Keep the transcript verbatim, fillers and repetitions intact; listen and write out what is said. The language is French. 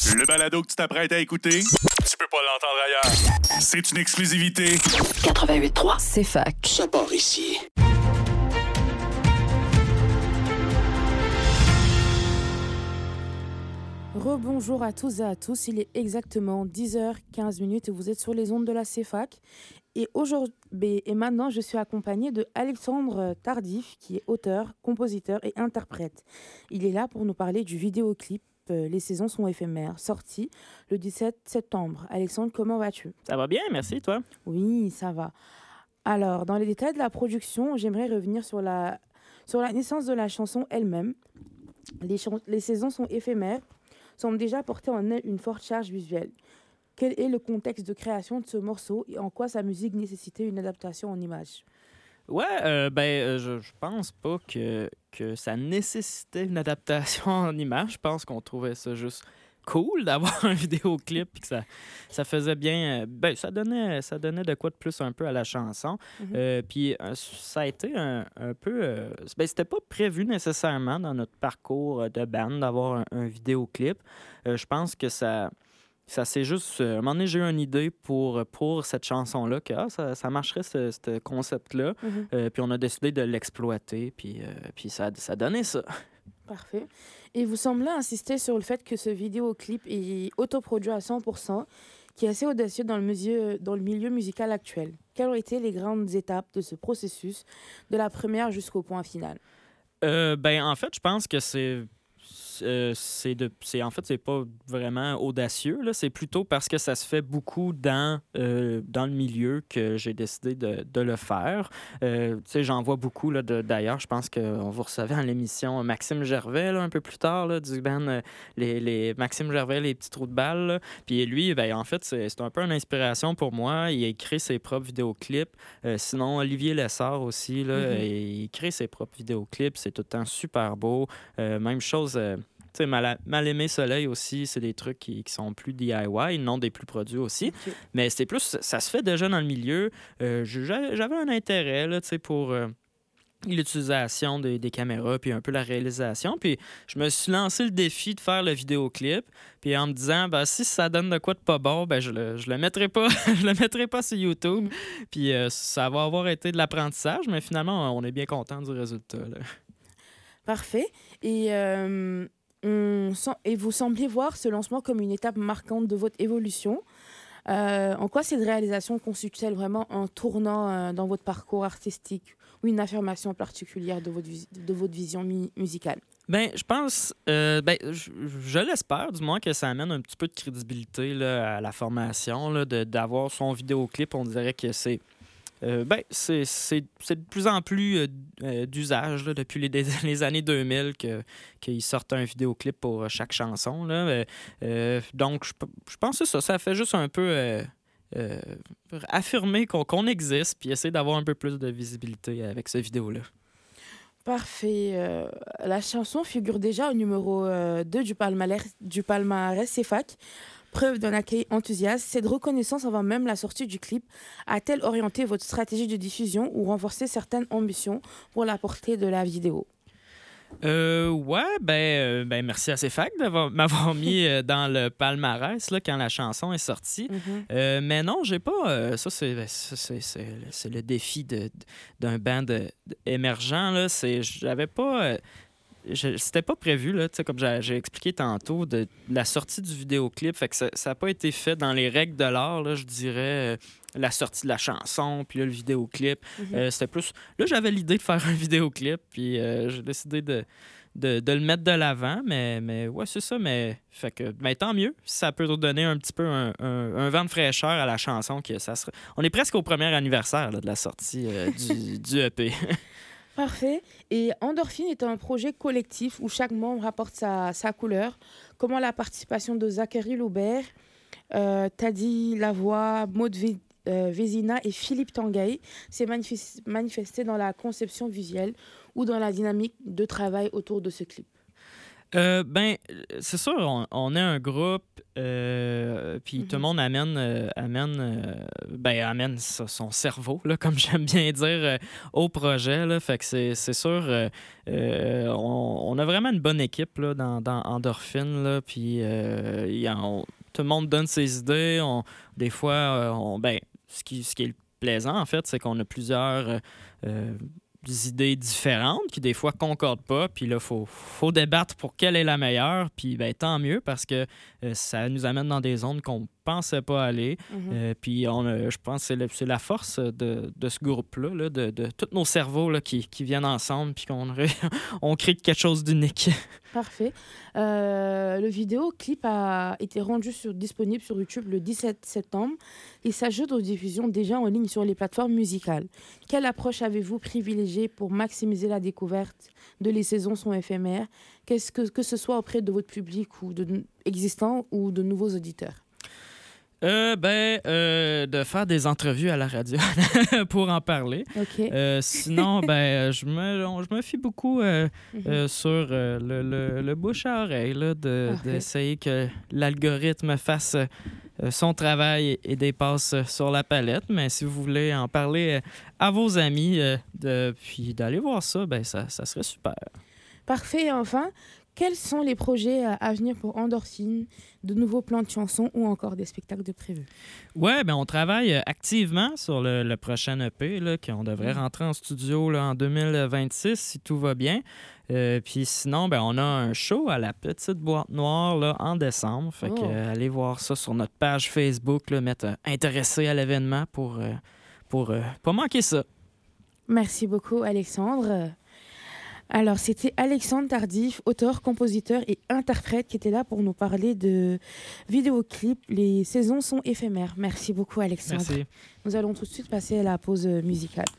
Le balado que tu t'apprêtes à écouter, tu peux pas l'entendre ailleurs. C'est une exclusivité. quatre-vingt-huit trois, C'est fac. ça part ici. Rebonjour à tous et à tous, il est exactement dix heures quinze et vous êtes sur les ondes de la C F A C. Et, aujourd'hui, et maintenant, je suis accompagnée de Alexandre Tardif, qui est auteur, compositeur et interprète. Il est là pour nous parler du vidéoclip euh, Les saisons sont éphémères, sorti le dix-sept septembre. Alexandre, comment vas-tu? Ça va bien, merci, toi? Oui, ça va. Alors, dans les détails de la production, j'aimerais revenir sur la, sur la naissance de la chanson elle-même. Les, chan- les saisons sont éphémères, semble déjà porter en elle une forte charge visuelle. Quel est le contexte de création de ce morceau et en quoi sa musique nécessitait une adaptation en images? Ouais, euh, ben, euh, je, je pense pas que, que ça nécessitait une adaptation en image. Je pense qu'on trouvait ça juste cool d'avoir un vidéoclip et que ça, ça faisait bien. euh, Ben, ça donnait, ça donnait de quoi de plus un peu à la chanson. Mhm. Euh, puis euh, ça a été un, un peu. euh, ben, c'était pas prévu nécessairement dans notre parcours de band d'avoir un, un vidéoclip. Euh, je pense que ça. Ça s'est juste. euh, À un moment donné, j'ai eu une idée pour, pour cette chanson-là, que ah, ça, ça marcherait, ce, ce concept-là. Mhm. Euh, puis on a décidé de l'exploiter, puis, euh, puis ça, ça a donné ça. Parfait. Et vous semblez insister sur le fait que ce vidéoclip est autoproduit à cent pour cent, qui est assez audacieux dans le milieu, dans le milieu musical actuel. Quelles ont été les grandes étapes de ce processus, de la première jusqu'au point final? Euh, ben, en fait, je pense que c'est. euh, c'est de c'est en fait c'est pas vraiment audacieux là, c'est plutôt parce que ça se fait beaucoup dans euh, dans le milieu que j'ai décidé de, de le faire. Euh, tu sais, j'en vois beaucoup là, de- d'ailleurs, je pense qu'on vous recevez à l'émission Maxime Gervais là, un peu plus tard là, du band euh, les, les Maxime Gervais les petits trous de balles là. Puis lui, ben en fait c'est c'est un peu une inspiration pour moi. Il a écrit ses propres vidéoclips. Euh, sinon Olivier Lessard aussi là, Mhm. il crée ses propres vidéoclips, c'est tout le temps super beau. Euh, même chose, euh, tu sais, Mal, Mal aimé Soleil aussi, c'est des trucs qui, qui sont plus D I Y, non des plus produits aussi. Ok. Mais c'est plus, ça se fait déjà dans le milieu. Euh, j'a- j'avais un intérêt, là, tu sais, pour euh, l'utilisation des, des caméras, puis un peu la réalisation. Puis je me suis lancé le défi de faire le vidéoclip, puis en me disant, ben, si ça donne de quoi de pas bon, ben, je le, je le mettrai pas, je le mettrai pas sur YouTube. Puis euh, ça va avoir été de l'apprentissage, mais finalement, on est bien content du résultat, là. Parfait. Et, euh, on sent- et vous semblez voir ce lancement comme une étape marquante de votre évolution. Euh, en quoi cette réalisation constitue-t-elle vraiment un tournant euh, dans votre parcours artistique ou une affirmation particulière de votre, vis- de votre vision mi- musicale? Ben, je pense, euh, ben, je, je l'espère du moins que ça amène un petit peu de crédibilité là, à la formation, là, de, d'avoir son vidéoclip. On dirait que c'est, euh, ben, c'est, c'est, c'est de plus en plus euh, euh, d'usage là, depuis les, les années deux mille que, qu'ils sortent un vidéoclip pour chaque chanson. Là. Euh, euh, donc, je, je pense que ça, ça fait juste un peu euh, euh, affirmer qu'on, qu'on existe puis essayer d'avoir un peu plus de visibilité avec ce vidéo-là. Parfait. Euh, la chanson figure déjà au numéro euh, deux du palmarès, du palmarès C F A C. Preuve d'un accueil enthousiaste, cette reconnaissance avant même la sortie du clip a-t-elle orienté votre stratégie de diffusion ou renforcé certaines ambitions pour la portée de la vidéo? Euh, ouais, ben, euh, ben merci à C F A C d'avoir m'avoir mis euh, dans le palmarès là, quand la chanson est sortie. Mhm. Euh, mais non, j'ai pas. euh, ça, c'est, ça, c'est, c'est, c'est le défi de, d'un band euh, émergent. Là. C'est, j'avais pas. euh, je- c'était pas prévu, là, tu sais, comme j'ai, j'ai expliqué tantôt, de, de la sortie du vidéoclip. Fait que ça n'a pas été fait dans les règles de l'art, là, je dirais. euh, la sortie de la chanson, puis là, le vidéoclip. Mhm. Euh, c'était plus. Là, j'avais l'idée de faire un vidéoclip, puis euh, j'ai décidé de, de, de le mettre de l'avant, mais, mais ouais, c'est ça. Mais, fait que, mais tant mieux, si ça peut donner un petit peu un, un- un vent de fraîcheur à la chanson. Que ça serait... On est presque au premier anniversaire là, de la sortie euh, du, du E P. Parfait. Et Endorphine est un projet collectif où chaque membre apporte sa, sa couleur. Comment la participation de Zachary Loubert, euh, Tadi Lavoie, Maud Vé- euh, Vézina et Philippe Tanguay s'est manifes- manifestée dans la conception visuelle ou dans la dynamique de travail autour de ce clip? Euh, ben, c'est sûr, on, on est un groupe, euh, puis Mhm. tout le monde amène, euh, amène, euh, ben, amène sa- son cerveau, là, comme j'aime bien dire, euh, au projet. Là, fait que c'est, c'est sûr, euh, euh, on, on a vraiment une bonne équipe là, dans, dans Endorphine, là, puis euh, il y a- on- tout le monde donne ses idées. On, des fois, euh, on, ben, ce qui, ce qui est le plaisant, en fait, c'est qu'on a plusieurs euh, euh, idées différentes qui, des fois, concordent pas. Puis là, il faut, faut débattre pour quelle est la meilleure. Puis ben, tant mieux parce que euh, ça nous amène dans des zones qu'on pensait pas aller. Mhm. Euh, puis on a- je pense que c'est, le- c'est la force de, de ce groupe-là, là, de, de tous nos cerveaux là, qui, qui viennent ensemble puis qu'on ré- on crée quelque chose d'unique. Parfait. Euh, le vidéoclip a été rendu sur, disponible sur YouTube le dix-sept septembre. Il s'ajoute aux diffusions déjà en ligne sur les plateformes musicales. Quelle approche avez-vous privilégiée pour maximiser la découverte de Les Saisons sont éphémères, Qu'est-ce que, que ce soit auprès de votre public ou de, existant ou de nouveaux auditeurs? Euh, ben, euh, de faire des entrevues à la radio pour en parler. Ok. Euh, sinon, ben, je me, on- je me fie beaucoup euh, Mhm. euh, sur euh, le, le- le bouche à oreille, là, de, Parfait. d'essayer que l'algorithme fasse euh, son travail et, et dépasse euh, sur la palette. Mais si vous voulez en parler euh, à vos amis, euh, de, puis d'aller voir ça, ben, ça, ça serait super. Parfait. Et enfin, quels sont les projets à à venir pour Endorphine, de nouveaux plans de chansons ou encore des spectacles de prévus? Ouais, ben on travaille euh, activement sur le, le prochain E P, là, qu'on devrait Mm. rentrer en studio là, en deux mille vingt-six, si tout va bien. Euh, Puis sinon, ben, on a un show à la Petite Boîte Noire là, en décembre. Fait que, Oh. euh, allez voir ça sur notre page Facebook, là, mettre euh, intéressé à l'événement pour, euh, pour euh, pas manquer ça. Merci beaucoup, Alexandre. Alors, c'était Alexandre Tardif, auteur, compositeur et interprète, qui était là pour nous parler de vidéoclip. Les saisons sont éphémères. Merci beaucoup, Alexandre. Merci. Nous allons tout de suite passer à la pause musicale.